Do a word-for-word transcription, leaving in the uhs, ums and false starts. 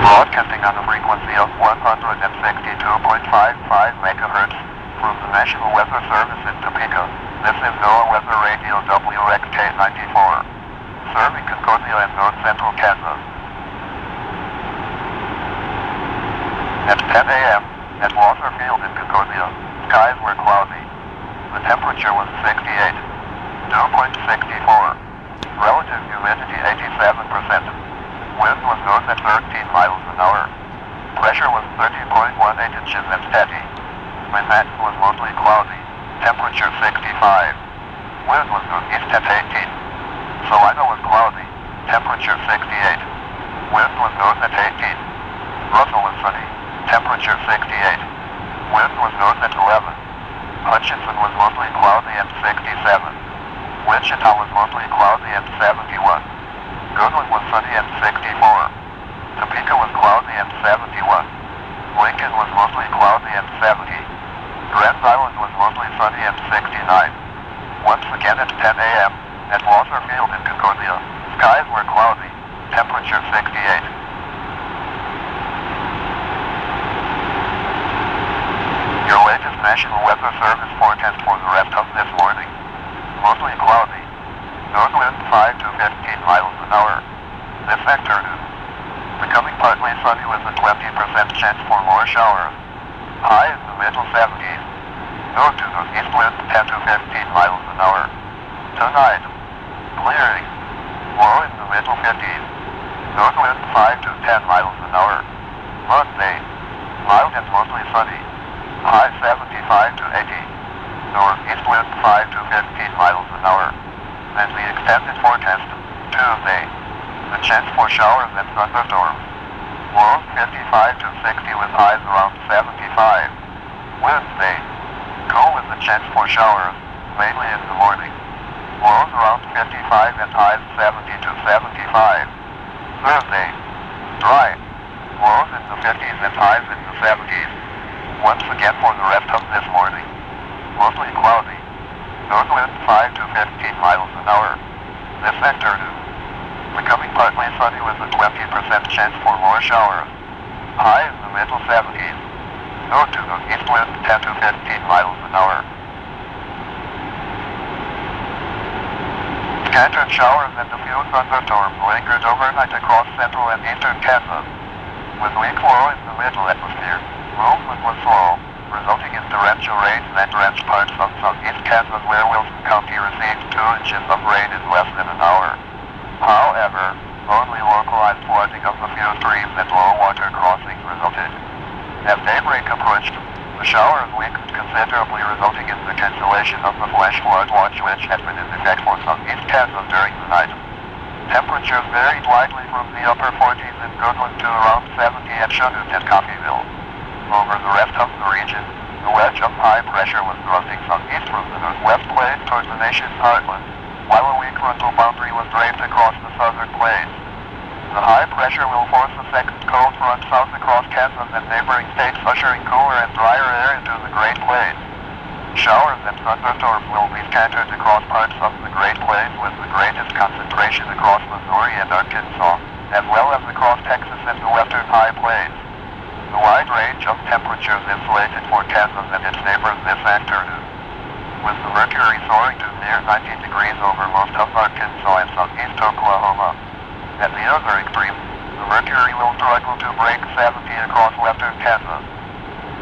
Broadcasting on a frequency of one hundred sixty-two point five five megahertz from the National Weather Service in Topeka. This is NOAA Weather Radio W X K ninety-four, serving Concordia and north central Kansas. At ten a m at Walter Field in Concordia, skies were cloudy. The temperature was sixty-eight. Dew point sixty-four. Relative humidity eighty-seven percent. Wind was north at thirteen miles an hour. Pressure was thirty point one eight inches and steady. Manhattan was mostly cloudy. Temperature sixty-five. Wind was northeast at eighteen. Salina was cloudy. Temperature sixty-eight. Wind was north at eighteen. Russell was sunny. Temperature sixty-eight. Wind was north at eleven. Hutchinson was mostly cloudy and sixty-seven. Wichita was mostly cloudy and seventy-one. Goodland was sunny and sixty-four. Topeka was cloudy and seventy-one. Lincoln was mostly cloudy and seventy. Grand Island was mostly sunny and sixty-nine. Once again at ten a m at Walter Field in Concordia, skies were cloudy. Temperature sixty-eight. Your latest National Weather Service forecast for the rest of this morning. Mostly cloudy. North wind five to fifteen miles an hour. This afternoon, becoming partly sunny with a twenty percent chance for more showers. High in the middle seventies. North to northeast wind ten to fifteen miles an hour. Tonight, clearing. Low in the middle fifties. North wind five to ten miles an hour. Monday, mild and mostly sunny. High seventy-five to eighty. Northeast wind five to fifteen miles an hour. And the extended forecast, Tuesday, the chance for showers and thunderstorms. Lows fifty-five to sixty with highs around seventy-five. Wednesday, cool with the chance for showers, mainly in the morning. Lows around fifty-five and highs seventy to seventy-five. Thursday, dry. Lows in the fifties and highs in the seventies. Once again for the rest of this morning. Mostly cloudy. North wind five to fifteen miles an hour. This afternoon, becoming partly sunny with a twenty percent chance for more showers. High in the middle seventies. North to northeast wind ten to fifteen miles an hour. Scattered showers and a few thunderstorms lingered overnight across central and eastern Kansas. With weak low in the middle atmosphere, movement was slow, resulting in torrential rains that drenched parts of southeast Kansas where Wilson County received two inches of rain in less than an hour. However, only localized flooding of a few streams and low water crossings resulted. As daybreak approached, the showers weakened considerably, resulting in the cancellation of the flash flood watch which had been in effect for southeast Kansas during the night. Temperatures varied widely from the upper forties in Goodland to around seventy at Chanute and Coffeyville. Over the rest of the region, the wedge of high pressure was thrusting southeast from the northwest plains towards the nation's heartland, while a weak frontal boundary was draped across the southern plains. The high pressure will force a second cold front south across Kansas and neighboring states, ushering cooler and drier air into the Great Plains. Showers and thunderstorms will be scattered across parts of the Great Plains, with the greatest concentration across Missouri and Arkansas, as well as across Texas and the western high plains. The wide range of temperatures is slated for Kansas and its neighbors this afternoon, with the mercury soaring to near ninety degrees over most of Arkansas and southeast Oklahoma. At the other extreme, the mercury will struggle to break seventy across western Kansas.